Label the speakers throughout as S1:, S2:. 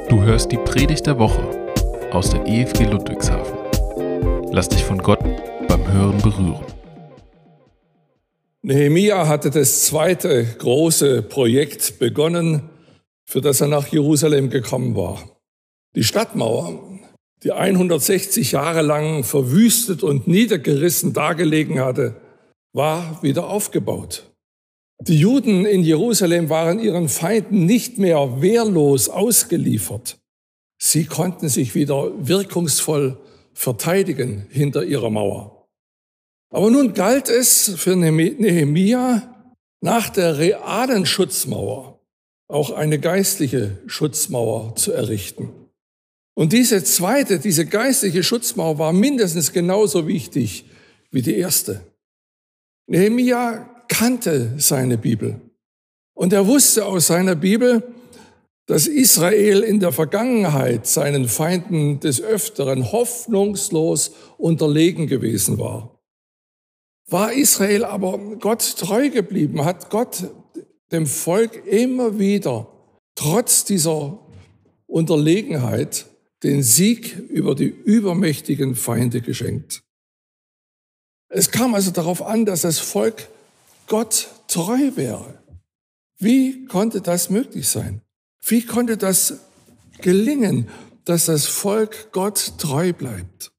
S1: Du hörst die Predigt der Woche aus der EFG Ludwigshafen. Lass dich von Gott beim Hören berühren.
S2: Nehemia hatte das zweite große Projekt begonnen, für das er nach Jerusalem gekommen war. Die Stadtmauer, die 160 Jahre lang verwüstet und niedergerissen dagelegen hatte, war wieder aufgebaut. Die Juden in Jerusalem waren ihren Feinden nicht mehr wehrlos ausgeliefert. Sie konnten sich wieder wirkungsvoll verteidigen hinter ihrer Mauer. Aber nun galt es für Nehemia, nach der realen Schutzmauer auch eine geistliche Schutzmauer zu errichten. Und diese geistliche Schutzmauer war mindestens genauso wichtig wie die erste. Nehemia kannte seine Bibel. Und er wusste aus seiner Bibel, dass Israel in der Vergangenheit seinen Feinden des Öfteren hoffnungslos unterlegen gewesen war. War Israel aber Gott treu geblieben, hat Gott dem Volk immer wieder, trotz dieser Unterlegenheit, den Sieg über die übermächtigen Feinde geschenkt. Es kam also darauf an, dass das Volk Gott treu wäre. Wie konnte das möglich sein? Wie konnte das gelingen, dass das Volk Gott treu bleibt?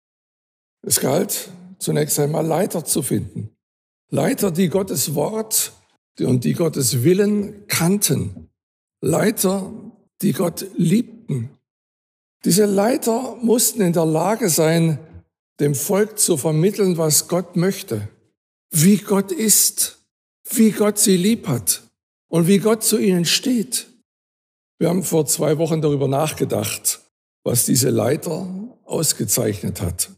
S2: Es galt zunächst einmal Leiter zu finden. Leiter, die Gottes Wort und die Gottes Willen kannten. Leiter, die Gott liebten. Diese Leiter mussten in der Lage sein, dem Volk zu vermitteln, was Gott möchte, wie Gott ist, wie Gott sie lieb hat und wie Gott zu ihnen steht. Wir haben vor 2 Wochen darüber nachgedacht, was diese Leiter ausgezeichnet hat.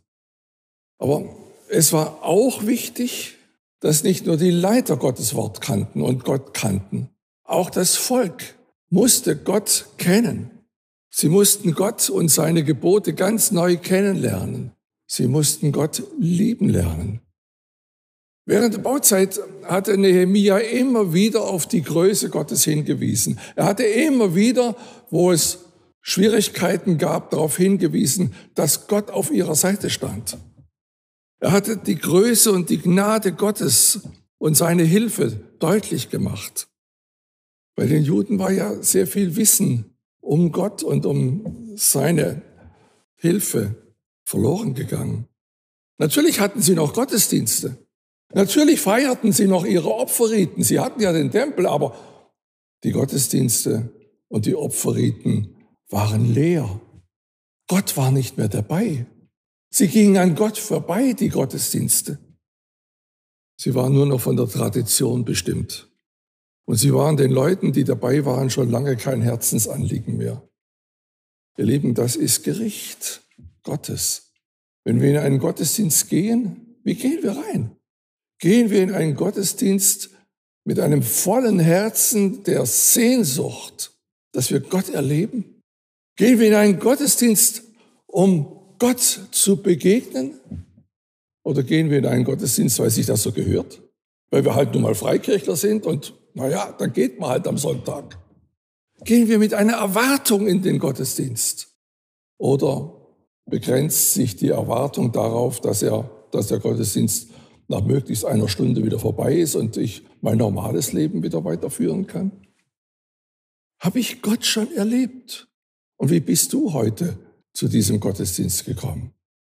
S2: Aber es war auch wichtig, dass nicht nur die Leiter Gottes Wort kannten und Gott kannten. Auch das Volk musste Gott kennen. Sie mussten Gott und seine Gebote ganz neu kennenlernen. Sie mussten Gott lieben lernen. Während der Bauzeit hatte Nehemia immer wieder auf die Größe Gottes hingewiesen. Er hatte immer wieder, wo es Schwierigkeiten gab, darauf hingewiesen, dass Gott auf ihrer Seite stand. Er hatte die Größe und die Gnade Gottes und seine Hilfe deutlich gemacht. Bei den Juden war ja sehr viel Wissen um Gott und um seine Hilfe verloren gegangen. Natürlich hatten sie noch Gottesdienste. Natürlich feierten sie noch ihre Opferriten. Sie hatten ja den Tempel, aber die Gottesdienste und die Opferriten waren leer. Gott war nicht mehr dabei. Sie gingen an Gott vorbei, die Gottesdienste. Sie waren nur noch von der Tradition bestimmt. Und sie waren den Leuten, die dabei waren, schon lange kein Herzensanliegen mehr. Ihr Lieben, das ist Gericht Gottes. Wenn wir in einen Gottesdienst gehen, wie gehen wir rein? Gehen wir in einen Gottesdienst mit einem vollen Herzen der Sehnsucht, dass wir Gott erleben? Gehen wir in einen Gottesdienst, um Gott zu begegnen? Oder gehen wir in einen Gottesdienst, weil sich das so gehört? Weil wir halt nun mal Freikirchler sind und dann geht man halt am Sonntag. Gehen wir mit einer Erwartung in den Gottesdienst? Oder begrenzt sich die Erwartung darauf, dass der Gottesdienst nach möglichst einer Stunde wieder vorbei ist und ich mein normales Leben wieder weiterführen kann? Habe ich Gott schon erlebt? Und wie bist du heute zu diesem Gottesdienst gekommen?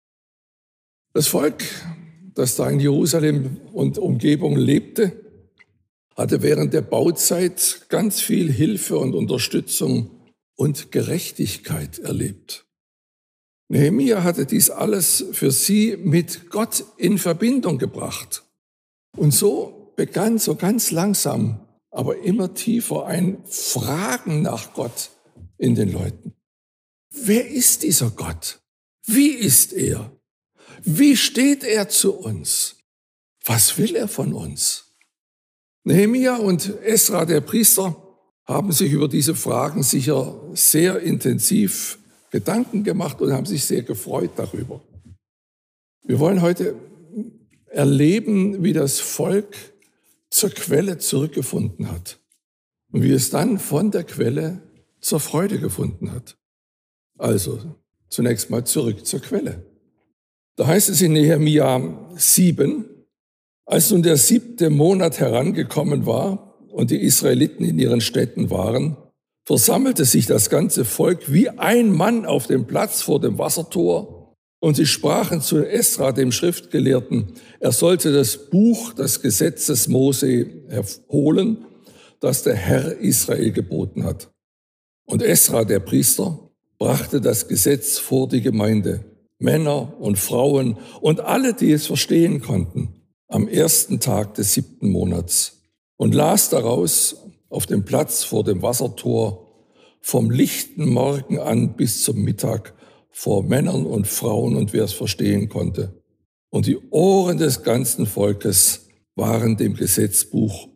S2: Das Volk, das da in Jerusalem und Umgebung lebte, hatte während der Bauzeit ganz viel Hilfe und Unterstützung und Gerechtigkeit erlebt. Nehemia hatte dies alles für sie mit Gott in Verbindung gebracht. Und so begann so ganz langsam, aber immer tiefer ein Fragen nach Gott in den Leuten. Wer ist dieser Gott? Wie ist er? Wie steht er zu uns? Was will er von uns? Nehemia und Esra, der Priester, haben sich über diese Fragen sicher sehr intensiv Gedanken gemacht und haben sich sehr gefreut darüber. Wir wollen heute erleben, wie das Volk zur Quelle zurückgefunden hat und wie es dann von der Quelle zur Freude gefunden hat. Also zunächst mal zurück zur Quelle. Da heißt es in Nehemia 7, als nun der 7. Monat herangekommen war und die Israeliten in ihren Städten waren, versammelte sich das ganze Volk wie ein Mann auf dem Platz vor dem Wassertor, und sie sprachen zu Esra, dem Schriftgelehrten, er sollte das Buch des Gesetzes Mose holen, das der Herr Israel geboten hat. Und Esra, der Priester, brachte das Gesetz vor die Gemeinde, Männer und Frauen und alle, die es verstehen konnten, am 1. Tag des 7. Monats und las daraus auf dem Platz vor dem Wassertor vom lichten Morgen an bis zum Mittag vor Männern und Frauen und wer es verstehen konnte. Und die Ohren des ganzen Volkes waren dem Gesetzbuch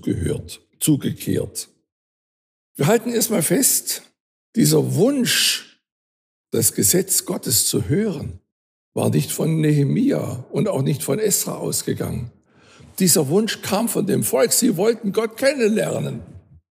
S2: zugekehrt. Wir halten erstmal fest, dieser Wunsch, das Gesetz Gottes zu hören, war nicht von Nehemia und auch nicht von Esra ausgegangen. Dieser Wunsch kam von dem Volk. Sie wollten Gott kennenlernen.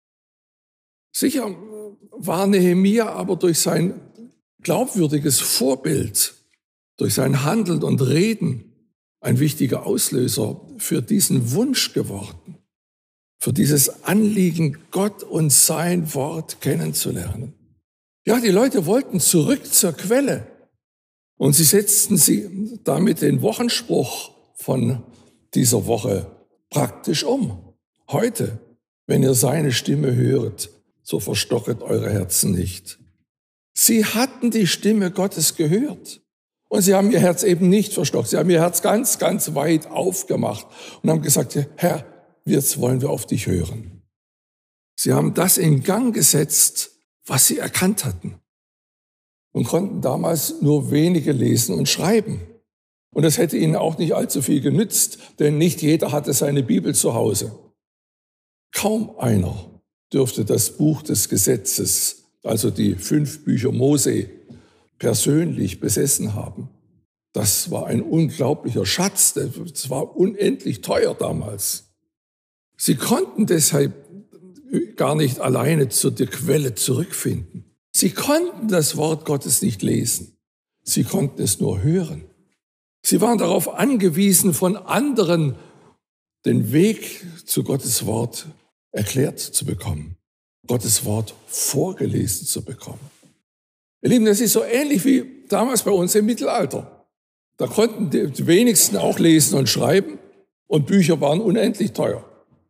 S2: Sicher war Nehemia aber durch sein glaubwürdiges Vorbild, durch sein Handeln und Reden ein wichtiger Auslöser für diesen Wunsch geworden, für dieses Anliegen, Gott und sein Wort kennenzulernen. Ja, die Leute wollten zurück zur Quelle und sie setzten sie damit den Wochenspruch von dieser Woche praktisch um. Heute, wenn ihr seine Stimme höret, so verstocket eure Herzen nicht. Sie hatten die Stimme Gottes gehört und sie haben ihr Herz eben nicht verstockt. Sie haben ihr Herz ganz, ganz weit aufgemacht und haben gesagt, Herr, jetzt wollen wir auf dich hören. Sie haben das in Gang gesetzt, was sie erkannt hatten und konnten damals nur wenige lesen und schreiben. Und das hätte ihnen auch nicht allzu viel genützt, denn nicht jeder hatte seine Bibel zu Hause. Kaum einer dürfte das Buch des Gesetzes, also die 5 Bücher Mose, persönlich besessen haben. Das war ein unglaublicher Schatz, das war unendlich teuer damals. Sie konnten deshalb gar nicht alleine zu der Quelle zurückfinden. Sie konnten das Wort Gottes nicht lesen. Sie konnten es nur hören. Sie waren darauf angewiesen, von anderen den Weg zu Gottes Wort erklärt zu bekommen, Gottes Wort vorgelesen zu bekommen. Ihr Lieben, das ist so ähnlich wie damals bei uns im Mittelalter. Da konnten die wenigsten auch lesen und schreiben und Bücher waren unendlich teuer.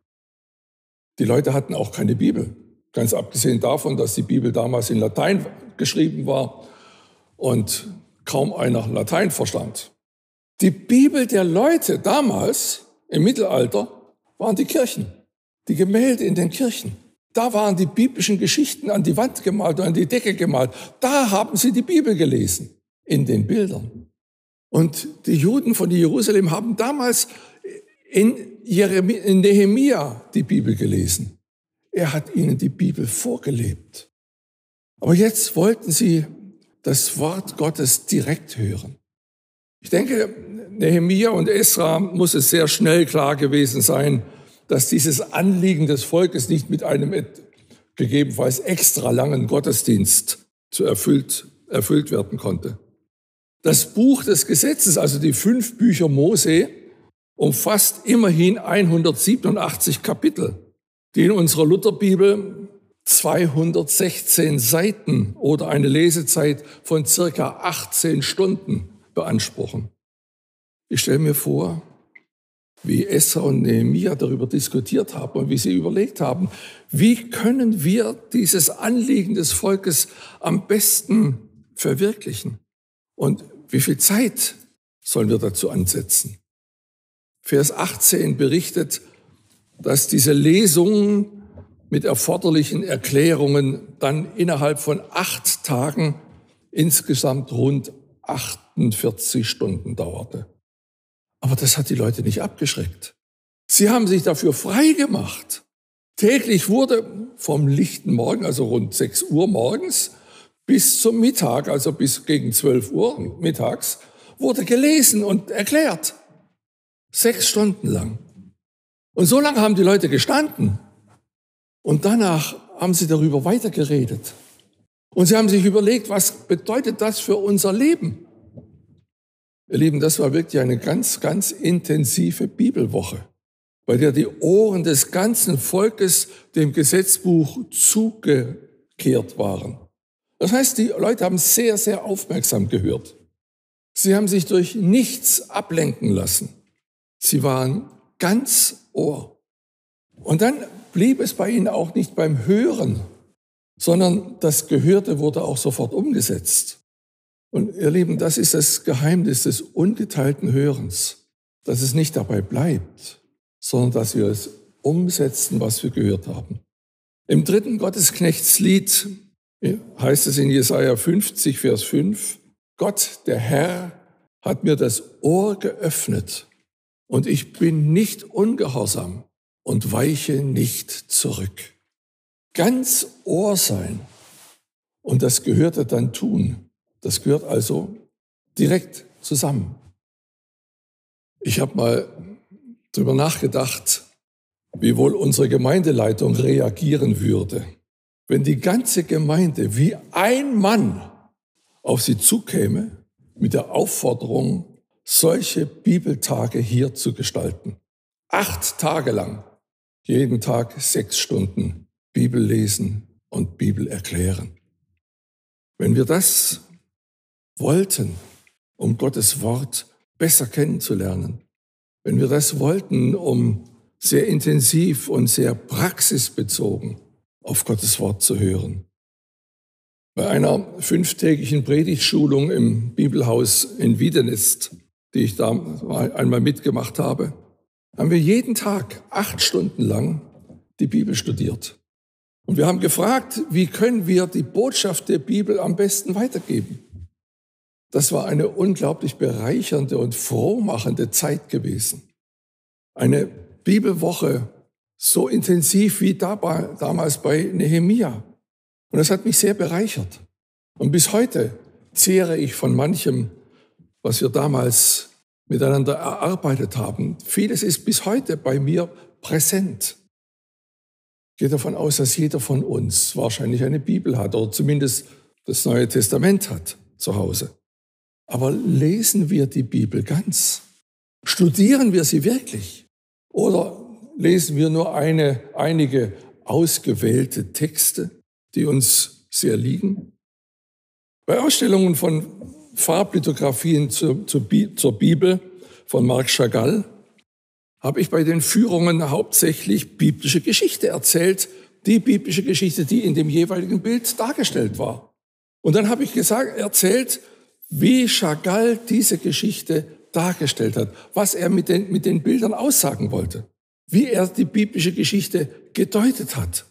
S2: Die Leute hatten auch keine Bibel, ganz abgesehen davon, dass die Bibel damals in Latein geschrieben war und kaum einer Latein verstand. Die Bibel der Leute damals im Mittelalter waren die Kirchen, die Gemälde in den Kirchen. Da waren die biblischen Geschichten an die Wand gemalt und an die Decke gemalt. Da haben sie die Bibel gelesen, in den Bildern. Und die Juden von Jerusalem haben damals in Nehemia die Bibel gelesen. Er hat ihnen die Bibel vorgelebt. Aber jetzt wollten sie das Wort Gottes direkt hören. Ich denke, Nehemia und Esra muss es sehr schnell klar gewesen sein, dass dieses Anliegen des Volkes nicht mit einem gegebenenfalls extra langen Gottesdienst erfüllt werden konnte. Das Buch des Gesetzes, also die 5 Bücher Mose, umfasst immerhin 187 Kapitel, die in unserer Lutherbibel 216 Seiten oder eine Lesezeit von circa 18 Stunden beanspruchen. Ich stelle mir vor, wie Esra und Nehemia darüber diskutiert haben und wie sie überlegt haben, wie können wir dieses Anliegen des Volkes am besten verwirklichen und wie viel Zeit sollen wir dazu ansetzen. Vers 18 berichtet, dass diese Lesungen mit erforderlichen Erklärungen dann innerhalb von 8 Tagen insgesamt rund 48 Stunden dauerte. Aber das hat die Leute nicht abgeschreckt. Sie haben sich dafür frei gemacht. Täglich wurde vom lichten Morgen, also rund 6 Uhr morgens, bis zum Mittag, also bis gegen 12 Uhr mittags, wurde gelesen und erklärt. 6 Stunden lang. Und so lange haben die Leute gestanden. Und danach haben sie darüber weitergeredet. Und sie haben sich überlegt, was bedeutet das für unser Leben? Ihr Lieben, das war wirklich eine ganz, ganz intensive Bibelwoche, bei der die Ohren des ganzen Volkes dem Gesetzbuch zugekehrt waren. Das heißt, die Leute haben sehr, sehr aufmerksam gehört. Sie haben sich durch nichts ablenken lassen. Sie waren ganz Ohr. Und dann blieb es bei ihnen auch nicht beim Hören, sondern das Gehörte wurde auch sofort umgesetzt. Und ihr Lieben, das ist das Geheimnis des ungeteilten Hörens, dass es nicht dabei bleibt, sondern dass wir es umsetzen, was wir gehört haben. Im 3. Gottesknechtslied heißt es in Jesaja 50, Vers 5, Gott, der Herr, hat mir das Ohr geöffnet und ich bin nicht ungehorsam und weiche nicht zurück. Ganz Ohr sein und das Gehörte dann tun, das gehört also direkt zusammen. Ich habe mal darüber nachgedacht, wie wohl unsere Gemeindeleitung reagieren würde, wenn die ganze Gemeinde wie ein Mann auf sie zukäme mit der Aufforderung, solche Bibeltage hier zu gestalten. 8 Tage lang, jeden Tag 6 Stunden Bibel lesen und Bibel erklären. Wenn wir das wollten, um Gottes Wort besser kennenzulernen, wenn wir das wollten, um sehr intensiv und sehr praxisbezogen auf Gottes Wort zu hören. Bei einer 5-tägigen Predigtschulung im Bibelhaus in Wiedenest, die ich da einmal mitgemacht habe, haben wir jeden Tag 8 Stunden lang die Bibel studiert. Und wir haben gefragt, wie können wir die Botschaft der Bibel am besten weitergeben? Das war eine unglaublich bereichernde und frohmachende Zeit gewesen. Eine Bibelwoche so intensiv wie damals bei Nehemia. Und das hat mich sehr bereichert. Und bis heute zehre ich von manchem, was wir damals miteinander erarbeitet haben. Vieles ist bis heute bei mir präsent. Ich gehe davon aus, dass jeder von uns wahrscheinlich eine Bibel hat oder zumindest das Neue Testament hat zu Hause. Aber lesen wir die Bibel ganz? Studieren wir sie wirklich? Oder lesen wir nur einige ausgewählte Texte, die uns sehr liegen? Bei Ausstellungen von Farblithografien zur Bibel von Marc Chagall habe ich bei den Führungen hauptsächlich biblische Geschichte erzählt, die biblische Geschichte, die in dem jeweiligen Bild dargestellt war. Und dann habe ich erzählt, wie Chagall diese Geschichte dargestellt hat, was er mit den Bildern aussagen wollte, wie er die biblische Geschichte gedeutet hat.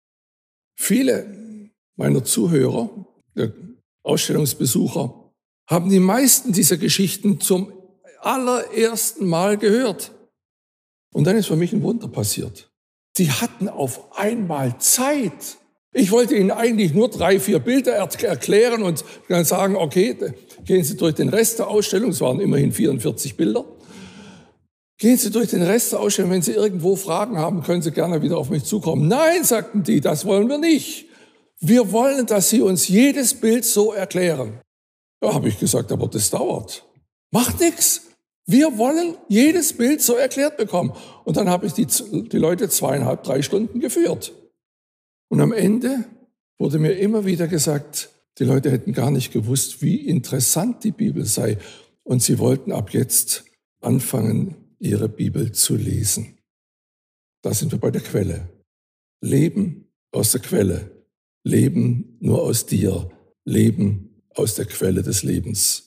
S2: Viele meiner Zuhörer, der Ausstellungsbesucher, haben die meisten dieser Geschichten zum allerersten Mal gehört. Und dann ist für mich ein Wunder passiert. Die hatten auf einmal Zeit. Ich wollte ihnen eigentlich nur 3, 4 Bilder erklären und dann sagen, okay, gehen Sie durch den Rest der Ausstellung, es waren immerhin 44 Bilder, gehen Sie durch den Rest der Ausstellung, wenn Sie irgendwo Fragen haben, können Sie gerne wieder auf mich zukommen. Nein, sagten die, das wollen wir nicht. Wir wollen, dass Sie uns jedes Bild so erklären. Ja, habe ich gesagt, aber das dauert. Macht nichts. Wir wollen jedes Bild so erklärt bekommen. Und dann habe ich die Leute 2,5, 3 Stunden geführt. Und am Ende wurde mir immer wieder gesagt, die Leute hätten gar nicht gewusst, wie interessant die Bibel sei. Und sie wollten ab jetzt anfangen, ihre Bibel zu lesen. Da sind wir bei der Quelle. Leben aus der Quelle. Leben nur aus dir. Leben aus der Quelle des Lebens.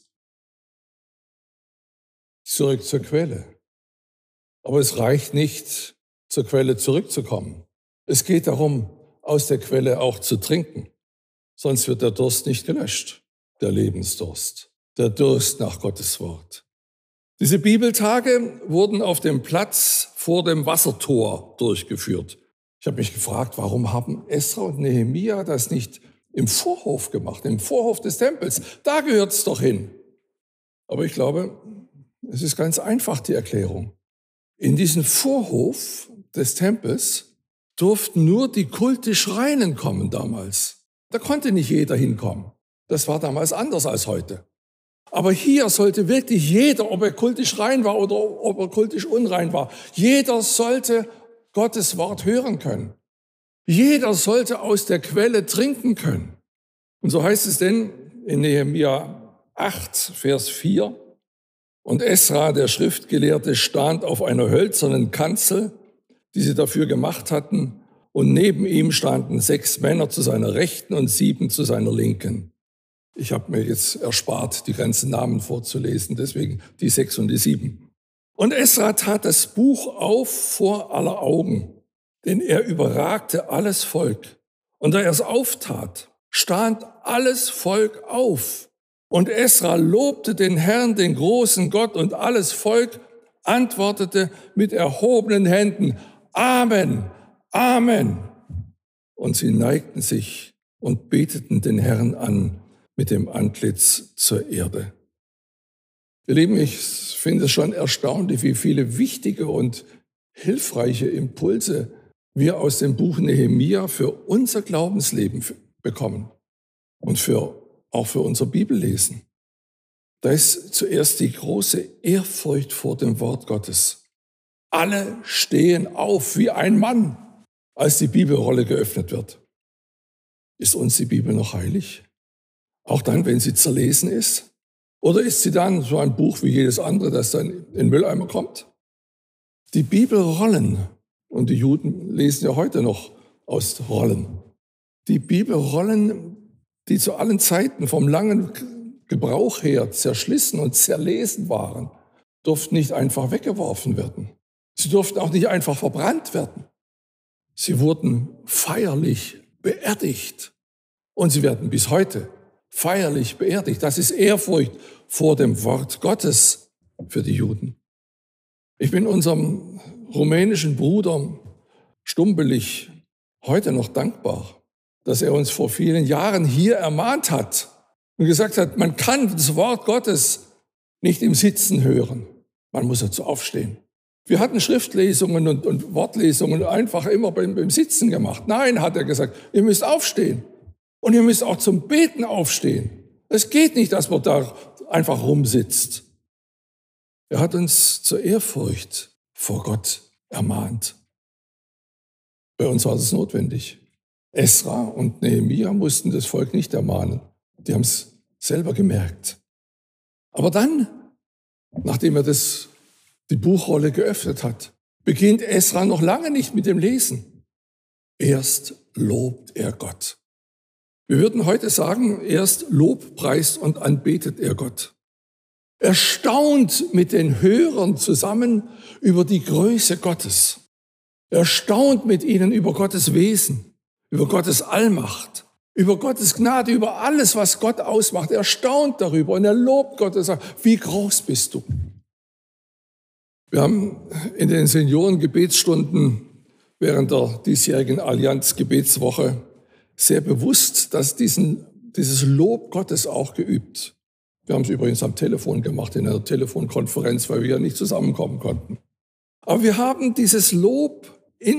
S2: Zurück zur Quelle. Aber es reicht nicht, zur Quelle zurückzukommen. Es geht darum, aus der Quelle auch zu trinken. Sonst wird der Durst nicht gelöscht, der Lebensdurst, der Durst nach Gottes Wort. Diese Bibeltage wurden auf dem Platz vor dem Wassertor durchgeführt. Ich habe mich gefragt, warum haben Esra und Nehemia das nicht im Vorhof gemacht, im Vorhof des Tempels? Da gehört es doch hin. Aber ich glaube, es ist ganz einfach die Erklärung. In diesem Vorhof des Tempels durften nur die kultisch Reinen kommen damals. Da konnte nicht jeder hinkommen. Das war damals anders als heute. Aber hier sollte wirklich jeder, ob er kultisch rein war oder ob er kultisch unrein war, jeder sollte Gottes Wort hören können. Jeder sollte aus der Quelle trinken können. Und so heißt es denn in Nehemia 8, Vers 4, und Esra, der Schriftgelehrte, stand auf einer hölzernen Kanzel, die sie dafür gemacht hatten, und neben ihm standen 6 Männer zu seiner Rechten und 7 zu seiner Linken. Ich habe mir jetzt erspart, die ganzen Namen vorzulesen, deswegen die 6 und die 7. Und Esra tat das Buch auf vor aller Augen, denn er überragte alles Volk. Und da er es auftat, stand alles Volk auf. Und Esra lobte den Herrn, den großen Gott, und alles Volk antwortete mit erhobenen Händen: Amen, Amen. Und sie neigten sich und beteten den Herrn an mit dem Antlitz zur Erde. Ihr Lieben, ich finde es schon erstaunlich, wie viele wichtige und hilfreiche Impulse wir aus dem Buch Nehemia für unser Glaubensleben bekommen und auch für unser Bibellesen. Da ist zuerst die große Ehrfurcht vor dem Wort Gottes. Alle stehen auf wie ein Mann, als die Bibelrolle geöffnet wird. Ist uns die Bibel noch heilig? Auch dann, wenn sie zerlesen ist? Oder ist sie dann so ein Buch wie jedes andere, das dann in den Mülleimer kommt? Die Bibelrollen, und die Juden lesen ja heute noch aus Rollen, die Bibelrollen, die zu allen Zeiten vom langen Gebrauch her zerschlissen und zerlesen waren, durften nicht einfach weggeworfen werden. Sie durften auch nicht einfach verbrannt werden. Sie wurden feierlich beerdigt. Und sie werden bis heute feierlich beerdigt. Das ist Ehrfurcht vor dem Wort Gottes für die Juden. Ich bin unserem rumänischen Bruder Stumbelich heute noch dankbar, dass er uns vor vielen Jahren hier ermahnt hat und gesagt hat, man kann das Wort Gottes nicht im Sitzen hören. Man muss dazu aufstehen. Wir hatten Schriftlesungen und Wortlesungen einfach immer beim Sitzen gemacht. Nein, hat er gesagt, ihr müsst aufstehen. Und ihr müsst auch zum Beten aufstehen. Es geht nicht, dass man da einfach rumsitzt. Er hat uns zur Ehrfurcht vor Gott ermahnt. Bei uns war das notwendig. Esra und Nehemia mussten das Volk nicht ermahnen. Die haben es selber gemerkt. Aber dann, nachdem er die Buchrolle geöffnet hat, beginnt Esra noch lange nicht mit dem Lesen. Erst lobt er Gott. Wir würden heute sagen, erst lobpreist und anbetet er Gott. Er staunt mit den Hörern zusammen über die Größe Gottes. Er staunt mit ihnen über Gottes Wesen, über Gottes Allmacht, über Gottes Gnade, über alles, was Gott ausmacht. Er staunt darüber und er lobt Gott und sagt, wie groß bist du? Wir haben in den Seniorengebetsstunden während der diesjährigen Allianz-Gebetswoche sehr bewusst, dass dieses Lob Gottes auch geübt. Wir haben es übrigens am Telefon gemacht, in einer Telefonkonferenz, weil wir ja nicht zusammenkommen konnten. Aber wir haben dieses Lob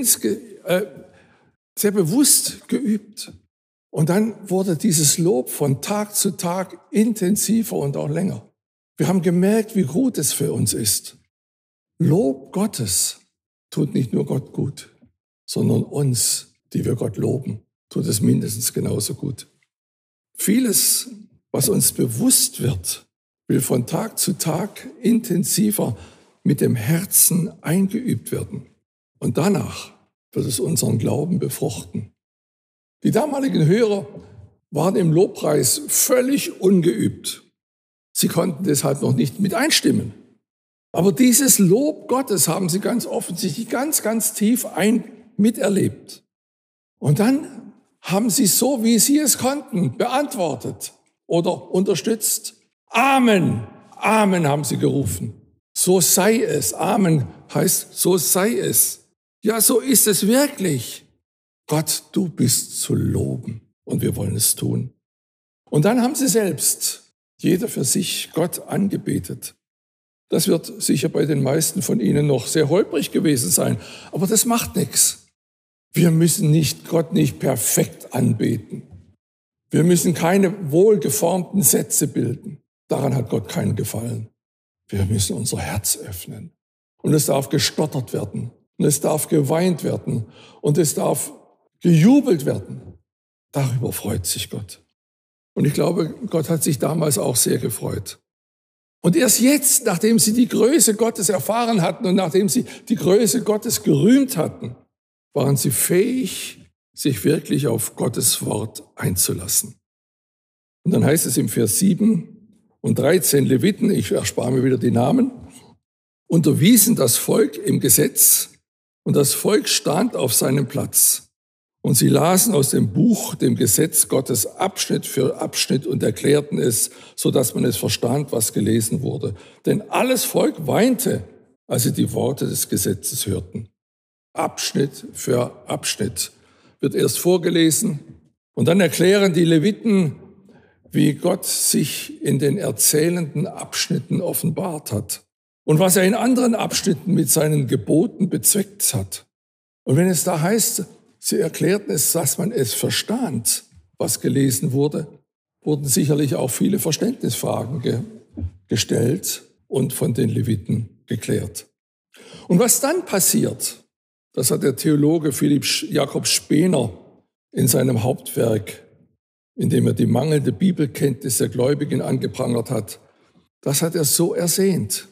S2: sehr bewusst geübt. Und dann wurde dieses Lob von Tag zu Tag intensiver und auch länger. Wir haben gemerkt, wie gut es für uns ist. Lob Gottes tut nicht nur Gott gut, sondern uns, die wir Gott loben, tut es mindestens genauso gut. Vieles, was uns bewusst wird, will von Tag zu Tag intensiver mit dem Herzen eingeübt werden. Und danach wird es unseren Glauben befruchten. Die damaligen Hörer waren im Lobpreis völlig ungeübt. Sie konnten deshalb noch nicht mit einstimmen. Aber dieses Lob Gottes haben sie ganz offensichtlich ganz, ganz tief miterlebt. Und dann haben sie so, wie sie es konnten, beantwortet oder unterstützt. Amen, Amen haben sie gerufen. So sei es. Amen heißt, so sei es. Ja, so ist es wirklich. Gott, du bist zu loben und wir wollen es tun. Und dann haben sie selbst, jeder für sich, Gott angebetet. Das wird sicher bei den meisten von Ihnen noch sehr holprig gewesen sein, aber das macht nichts. Wir müssen Gott nicht perfekt anbeten. Wir müssen keine wohlgeformten Sätze bilden. Daran hat Gott keinen Gefallen. Wir müssen unser Herz öffnen. Und es darf gestottert werden. Und es darf geweint werden. Und es darf gejubelt werden. Darüber freut sich Gott. Und ich glaube, Gott hat sich damals auch sehr gefreut. Und erst jetzt, nachdem sie die Größe Gottes erfahren hatten und nachdem sie die Größe Gottes gerühmt hatten, waren sie fähig, sich wirklich auf Gottes Wort einzulassen. Und dann heißt es im Vers 7 und 13, Leviten, ich erspare mir wieder die Namen, unterwiesen das Volk im Gesetz und das Volk stand auf seinem Platz. Und sie lasen aus dem Buch, dem Gesetz Gottes, Abschnitt für Abschnitt und erklärten es, sodass man es verstand, was gelesen wurde. Denn alles Volk weinte, als sie die Worte des Gesetzes hörten. Abschnitt für Abschnitt wird erst vorgelesen und dann erklären die Leviten, wie Gott sich in den erzählenden Abschnitten offenbart hat und was er in anderen Abschnitten mit seinen Geboten bezweckt hat. Und wenn es da heißt, sie erklärten es, dass man es verstand, was gelesen wurde, wurden sicherlich auch viele Verständnisfragen gestellt und von den Leviten geklärt. Und was dann passiert, das hat der Theologe Philipp Jakob Spener in seinem Hauptwerk, in dem er die mangelnde Bibelkenntnis der Gläubigen angeprangert hat, das hat er so ersehnt.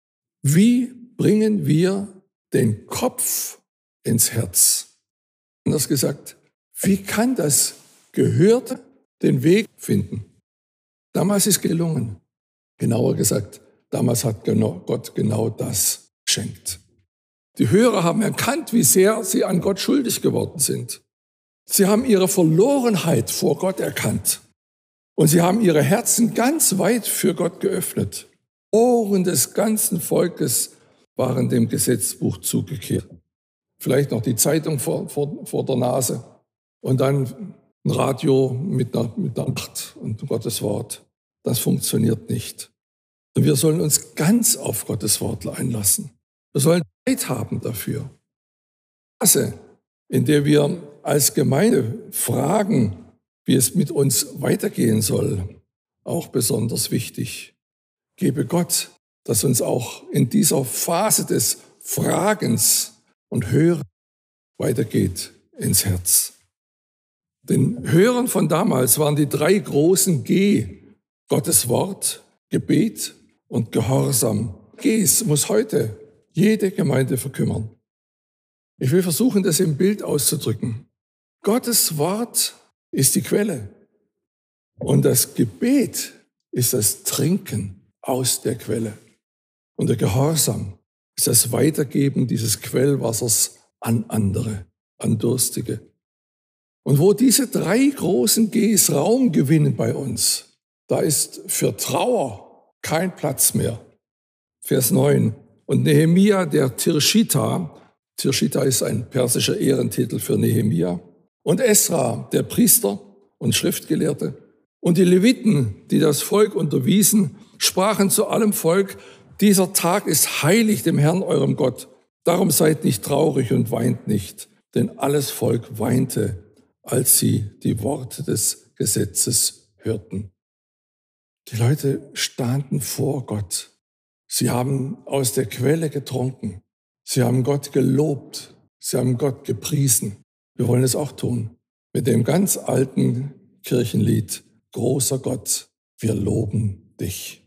S2: Wie bringen wir den Kopf ins Herz? Anders gesagt, wie kann das Gehörte den Weg finden? Damals ist gelungen. Genauer gesagt, damals hat Gott genau das geschenkt. Die Hörer haben erkannt, wie sehr sie an Gott schuldig geworden sind. Sie haben ihre Verlorenheit vor Gott erkannt. Und sie haben ihre Herzen ganz weit für Gott geöffnet. Ohren des ganzen Volkes waren dem Gesetzbuch zugekehrt. Vielleicht noch die Zeitung vor der Nase und dann ein Radio mit einer Nacht und Gottes Wort. Das funktioniert nicht. Und wir sollen uns ganz auf Gottes Wort einlassen. Wir sollen Zeit haben dafür. Phase, in der wir als Gemeinde fragen, wie es mit uns weitergehen soll, auch besonders wichtig. Gebe Gott, dass uns auch in dieser Phase des Fragens und Hören weitergeht ins Herz. Den Hörern von damals waren die 3 großen G, Gottes Wort, Gebet und Gehorsam. Gs muss heute jede Gemeinde verkümmern. Ich will versuchen, das im Bild auszudrücken. Gottes Wort ist die Quelle und das Gebet ist das Trinken aus der Quelle. Und der Gehorsam ist das Weitergeben dieses Quellwassers an andere, an Durstige. Und wo diese 3 großen Gs Raum gewinnen bei uns, da ist für Trauer kein Platz mehr. Vers 9. Und Nehemia, der Tirschita ist ein persischer Ehrentitel für Nehemia, und Esra, der Priester und Schriftgelehrte, und die Leviten, die das Volk unterwiesen, sprachen zu allem Volk: Dieser Tag ist heilig dem Herrn, eurem Gott. Darum seid nicht traurig und weint nicht. Denn alles Volk weinte, als sie die Worte des Gesetzes hörten. Die Leute standen vor Gott. Sie haben aus der Quelle getrunken. Sie haben Gott gelobt. Sie haben Gott gepriesen. Wir wollen es auch tun. Mit dem ganz alten Kirchenlied: Großer Gott, wir loben dich.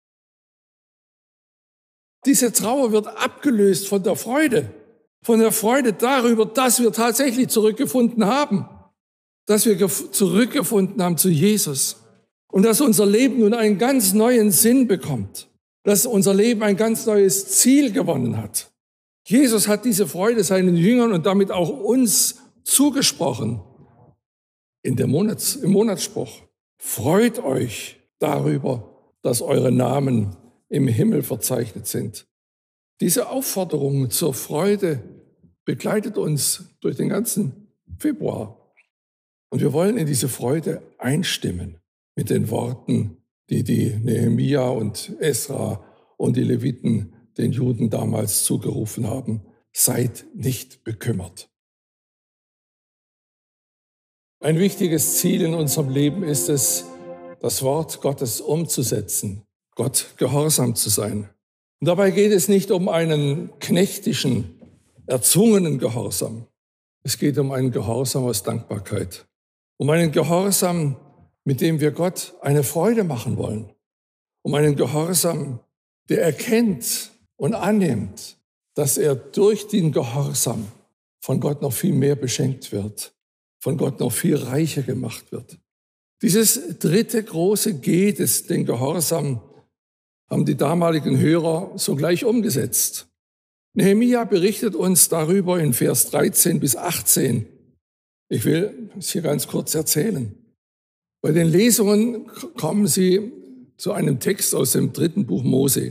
S2: Diese Trauer wird abgelöst von der Freude darüber, dass wir tatsächlich zurückgefunden haben, dass wir zurückgefunden haben zu Jesus und dass unser Leben nun einen ganz neuen Sinn bekommt, dass unser Leben ein ganz neues Ziel gewonnen hat. Jesus hat diese Freude seinen Jüngern und damit auch uns zugesprochen im Monatsspruch. Freut euch darüber, dass eure Namen im Himmel verzeichnet sind. Diese Aufforderung zur Freude begleitet uns durch den ganzen Februar. Und wir wollen in diese Freude einstimmen mit den Worten, die Nehemia und Esra und die Leviten den Juden damals zugerufen haben: Seid nicht bekümmert. Ein wichtiges Ziel in unserem Leben ist es, das Wort Gottes umzusetzen, Gott gehorsam zu sein. Und dabei geht es nicht um einen knechtischen, erzwungenen Gehorsam. Es geht um einen Gehorsam aus Dankbarkeit. Um einen Gehorsam, mit dem wir Gott eine Freude machen wollen. Um einen Gehorsam, der erkennt und annimmt, dass er durch den Gehorsam von Gott noch viel mehr beschenkt wird, von Gott noch viel reicher gemacht wird. Dieses dritte große G, den Gehorsam, haben die damaligen Hörer sogleich umgesetzt. Nehemia berichtet uns darüber in Vers 13 bis 18. Ich will es hier ganz kurz erzählen. Bei den Lesungen kommen sie zu einem Text aus dem 3. Buch Mose.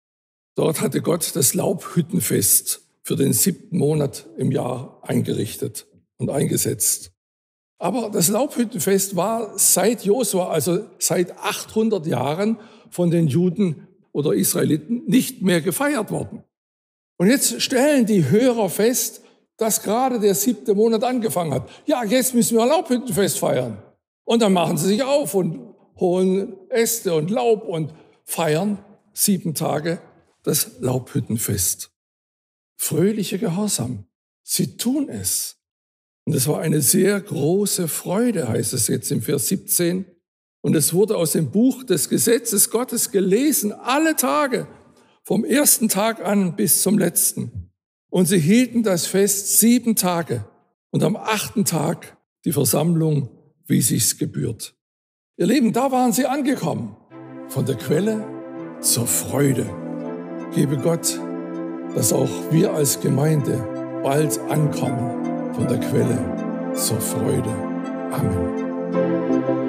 S2: Dort hatte Gott das Laubhüttenfest für den 7. Monat im Jahr eingerichtet und eingesetzt. Aber das Laubhüttenfest war seit Josua, also seit 800 Jahren, von den Juden oder Israeliten nicht mehr gefeiert worden. Und jetzt stellen die Hörer fest, dass gerade der 7. Monat angefangen hat. Ja, jetzt müssen wir Laubhüttenfest feiern. Und dann machen sie sich auf und holen Äste und Laub und feiern 7 Tage das Laubhüttenfest. Fröhlicher Gehorsam. Sie tun es. Und es war eine sehr große Freude, heißt es jetzt im Vers 17. Und es wurde aus dem Buch des Gesetzes Gottes gelesen, alle Tage, vom ersten Tag an bis zum letzten. Und sie hielten das Fest 7 Tage und am 8. Tag die Versammlung, wie sich's gebührt. Ihr Lieben, da waren sie angekommen. Von der Quelle zur Freude. Gebe Gott, dass auch wir als Gemeinde bald ankommen. Von der Quelle zur Freude. Amen.